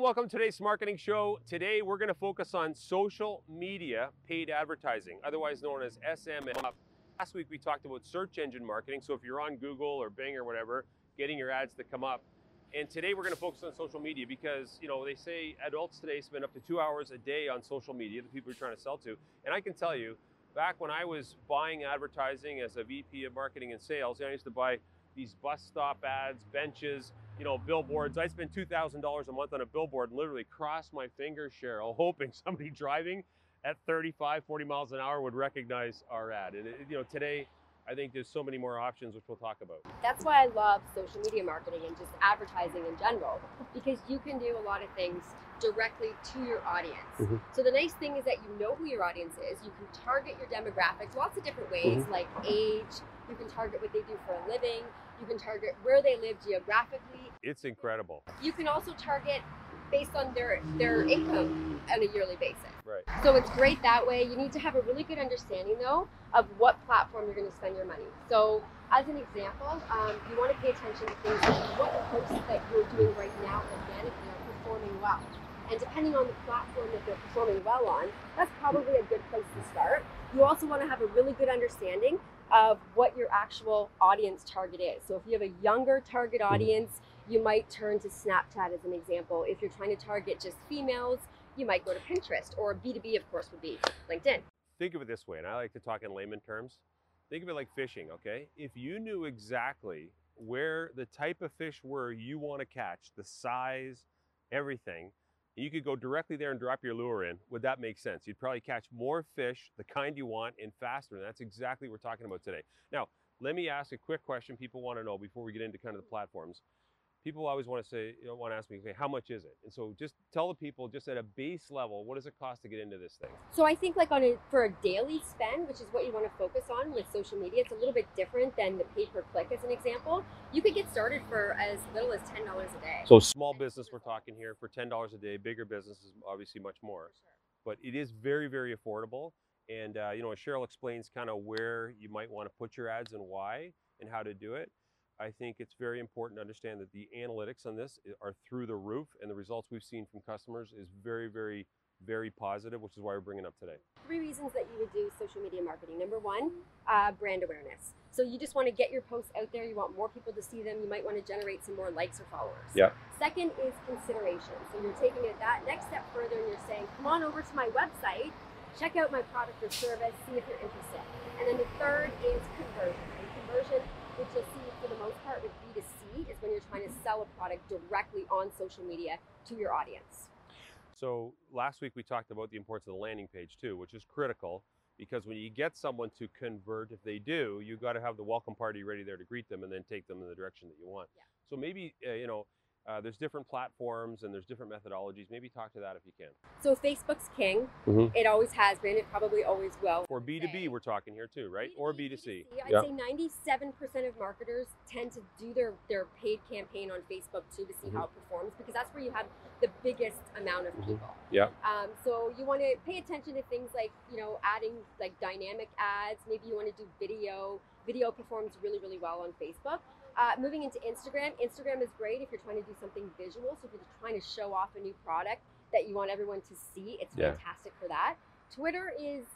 welcome to today's marketing show. Today we're going to focus on social media paid advertising, otherwise known as SMM. Last week we talked about search engine marketing, so if you're on Google or Bing or whatever, getting your ads to come up. And today we're going to focus on social media because, you know, they say adults today spend up to 2 hours a day on social media, the people you're trying to sell to. And I can tell you, back when I was buying advertising as a VP of marketing and sales, I used to buy these bus stop ads, benches, you know, billboards. I spent $2,000 a month on a billboard and literally crossed my fingers, Cheryl, hoping somebody driving at 35, 40 miles an hour would recognize our ad. And you know, today, I think there's so many more options, which we'll talk about. That's why I love social media marketing and just advertising in general, because you can do a lot of things directly to your audience. So the nice thing is that you know who your audience is. You can target your demographics lots of different ways, like age. You can target what they do for a living. You can target where they live geographically. It's incredible. You can also target based on their income on a yearly basis. Right. So it's great that way. You need to have a really good understanding though of what platform you're going to spend your money. So as an example, you want to pay attention to things like what posts that you're doing right now organically are performing well. And depending on the platform that they're performing well on, that's probably a good place to start. You also want to have a really good understanding of what your actual audience target is. So if you have a younger target audience, you might turn to Snapchat as an example. If you're trying to target just females, you might go to Pinterest, or B2B, of course, would be LinkedIn. Think of it this way, and I like to talk in layman terms. Think of it like fishing, okay? If you knew exactly where the type of fish were you want to catch, the size, everything, you could go directly there and drop your lure in. Would that make sense? You'd probably catch more fish, the kind you want, and faster. And that's exactly what we're talking about today. Now, let me ask a quick question people want to know before we get into kind of the platforms. People always want to say, want to ask me, okay, how much is it? And so just tell the people, just at a base level, what does it cost to get into this thing? So I think like for a daily spend, which is what you want to focus on with social media, it's a little bit different than the pay per click as an example. You could get started for as little as $10 a day. So small business we're talking here for $10 a day, bigger business is obviously much more. But it is very, very affordable. And you know, as Cheryl explains kind of where you might want to put your ads and why and how to do it, I think it's very important to understand that the analytics on this are through the roof, and the results we've seen from customers is very, very, very positive, which is why we're bringing it up today. 3 reasons that you would do social media marketing. Number one, brand awareness. So you just want to get your posts out there. You want more people to see them. You might want to generate some more likes or followers. Yeah. Second is consideration. So you're taking it that next step further and you're saying, come on over to my website, check out my product or service, see if you're interested. And then the third is conversion. And conversion, which you'll see for the most part with B2C, is when you're trying to sell a product directly on social media to your audience. So last week we talked about the importance of the landing page too, which is critical because when you get someone to convert, if they do, you got to have the welcome party ready there to greet them and then take them in the direction that you want. Yeah. So maybe, you know, there's different platforms and there's different methodologies. Maybe talk to that if you can. So Facebook's king. It always has been. It probably always will. For B2B, we're talking here too, right? Or B2C. I'd say 97% of marketers tend to do their paid campaign on Facebook too to see how it performs, because that's where you have the biggest amount of people. Yeah. So you want to pay attention to things like, you know, adding like dynamic ads. Maybe you want to do video. Video performs really, really well on Facebook. Moving into Instagram. Instagram is great if you're trying to do something visual. So if you're trying to show off a new product that you want everyone to see, it's fantastic for that. Twitter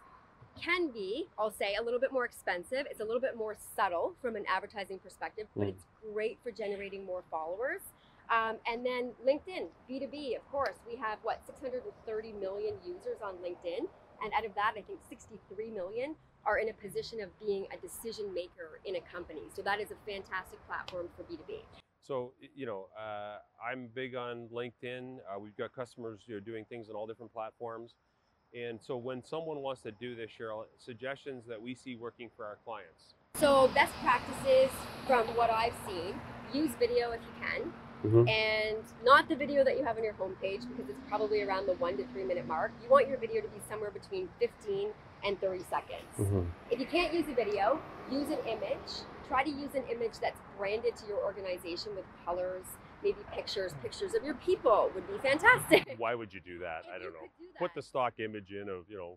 can be, I'll say, a little bit more expensive. It's a little bit more subtle from an advertising perspective, but it's great for generating more followers. And then LinkedIn, B2B, of course. We have, 630 million users on LinkedIn. And out of that, I think 63 million are in a position of being a decision maker in a company. So that is a fantastic platform for B2B. So, you know, I'm big on LinkedIn. We've got customers doing things on all different platforms. And so when someone wants to do this, Cheryl, suggestions that we see working for our clients. So best practices from what I've seen, use video if you can. And not the video that you have on your homepage, because it's probably around the 1 to 3 minute mark. You want your video to be somewhere between 15 and 30 seconds. If you can't use a video, use an image. Try to use an image that's branded to your organization with colors, maybe pictures of your people would be fantastic. Why would you do that? I don't know. Put the stock image in of, you know,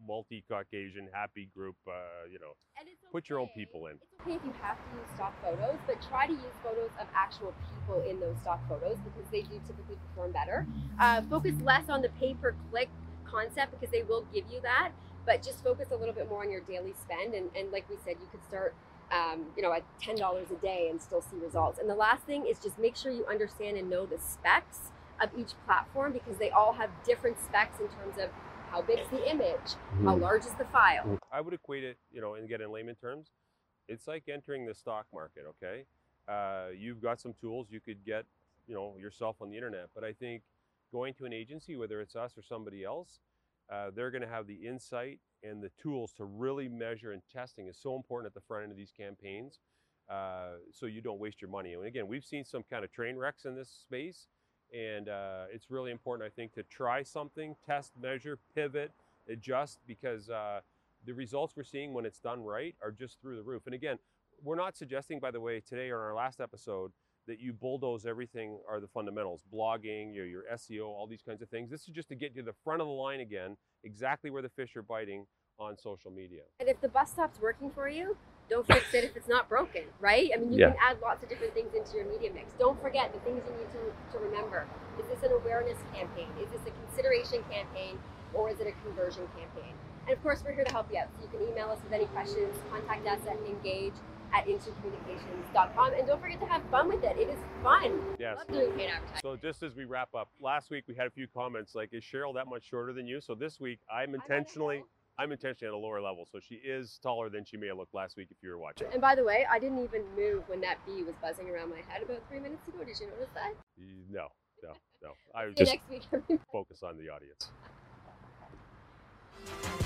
multi-Caucasian, happy group, And it's put your own okay. people in. It's okay if you have to use stock photos, but try to use photos of actual people in those stock photos because they do typically perform better. Focus less on the pay-per-click concept because they will give you that, but just focus a little bit more on your daily spend. And like we said, you could start at $10 a day and still see results. And the last thing is just make sure you understand and know the specs of each platform because they all have different specs in terms of how big is the image, how large is the file. I would equate it, and get in layman terms, it's like entering the stock market, okay? You've got some tools you could get, yourself on the internet, but I think going to an agency, whether it's us or somebody else, they're going to have the insight and the tools to really measure, and testing is so important at the front end of these campaigns, so you don't waste your money. And again, we've seen some kind of train wrecks in this space, and it's really important, I think, to try something, test, measure, pivot, adjust, because the results we're seeing when it's done right are just through the roof. And again, we're not suggesting, by the way, today or in our last episode, that you bulldoze everything are the fundamentals, blogging, your SEO, all these kinds of things. This is just to get you to the front of the line again, exactly where the fish are biting on social media. And if the bus stops working for you, don't fix it if it's not broken, right? I mean, you can add lots of different things into your media mix. Don't forget the things you need to remember. Is this an awareness campaign? Is this a consideration campaign? Or is it a conversion campaign? And of course, we're here to help you out. So you can email us with any questions, contact us at engage@intuitecommunications.com. And don't forget to have fun with it. It is fun. Yes. I love doing paid advertising. So just as we wrap up, last week we had a few comments like, is Cheryl that much shorter than you? So this week I'm intentionally at a lower level. So she is taller than she may have looked last week if you were watching. And by the way, I didn't even move when that bee was buzzing around my head about 3 minutes ago. Did you notice that? No. I was See you just next week, everybody. focus on the audience.